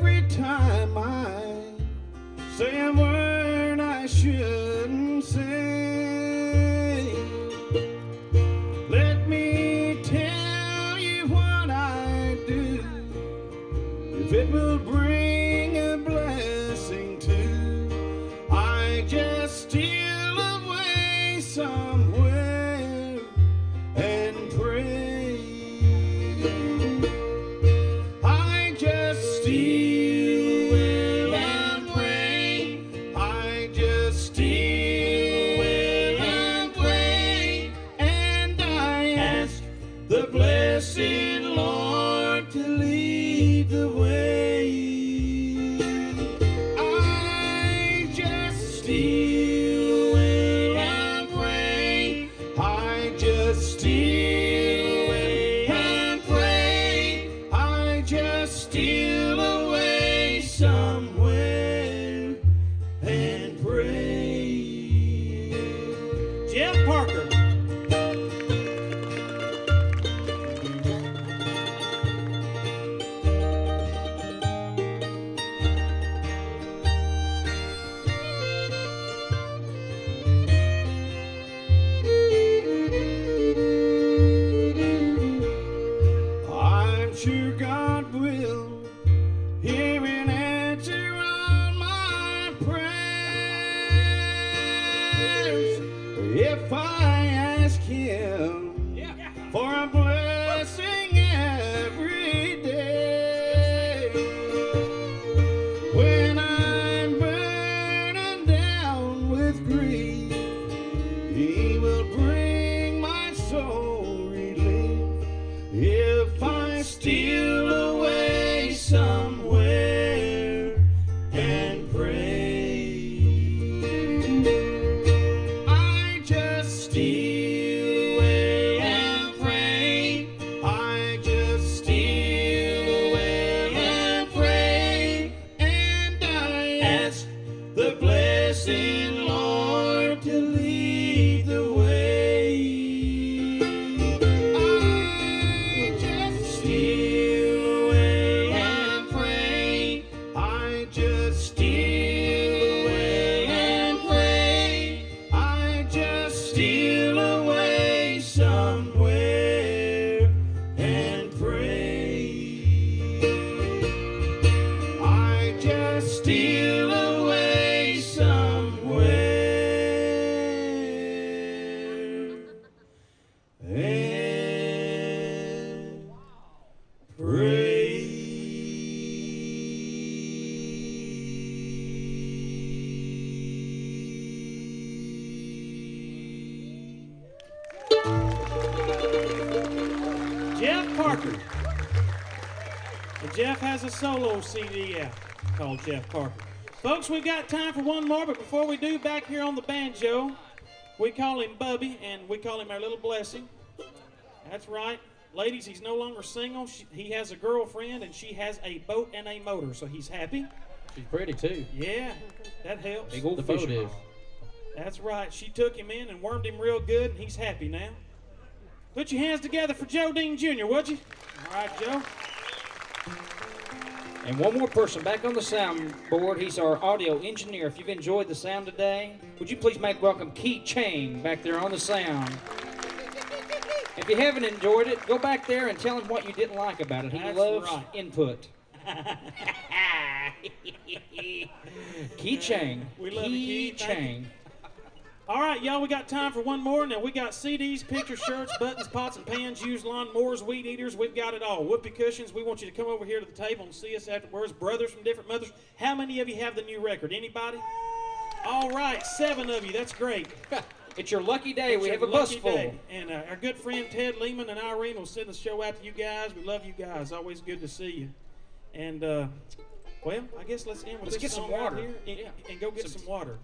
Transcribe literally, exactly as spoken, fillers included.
every time I say a word I shouldn't say. Let me tell you what I do, if it will bring a blessing too. I just steal away somewhere and pray. I just steal away and pray. I just steal away and pray. And I ask the blessed Lord to lead the way. I just steal away and pray. I just steal away and pray. I just steal away somewhere and pray. Jeff Parker. I'm sure God will hear and answer all my prayers if I ask Him for a blessing every day. When I'm burdened down with grief, He will bring my soul relief. If I steal away somewhere and pray, I just steal away and pray. I just steal away and pray. And I ask the blessed Lord to lead the way. I just steal away and pray. I just steal away and pray. I just steal away somewhere and pray. I just steal away somewhere and pray. Jeff Parker. And Jeff has a solo C D out called Jeff Parker. Folks, we've got time for one more, but before we do, back here on the banjo, we call him Bubby, and we call him our little blessing. That's right. Ladies, he's no longer single. She, he has a girlfriend, and she has a boat and a motor, so he's happy. She's pretty too. Yeah, that helps. Big old The fishing boat rod. is. That's right. She took him in and wormed him real good, and he's happy now. Put your hands together for Joe Dean Junior, would you? All right, Joe. And one more person back on the soundboard. He's our audio engineer. If you've enjoyed the sound today, would you please make welcome Keith Chang back there on the sound. If you haven't enjoyed it, go back there and tell him what you didn't like about it. He That's loves right. input. Keith Chang. We love you, Keith Keith. Thank Chang. All right, y'all, we got time for one more. Now, we got C Ds, picture shirts, buttons, pots and pans, used lawnmowers, weed eaters. We've got it all. Whoopee cushions. We want you to come over here to the table and see us afterwards. Brothers from different mothers. How many of you have the new record? Anybody? All right, seven of you. That's great. It's your lucky day. We It's have your a bus lucky full. day. And uh, our good friend Ted Lehman and Irene will send the show out to you guys. We love you guys. Always good to see you. And, uh, well, I guess let's end with Let's this get some song right water. here and, Yeah. and go get Some- some water.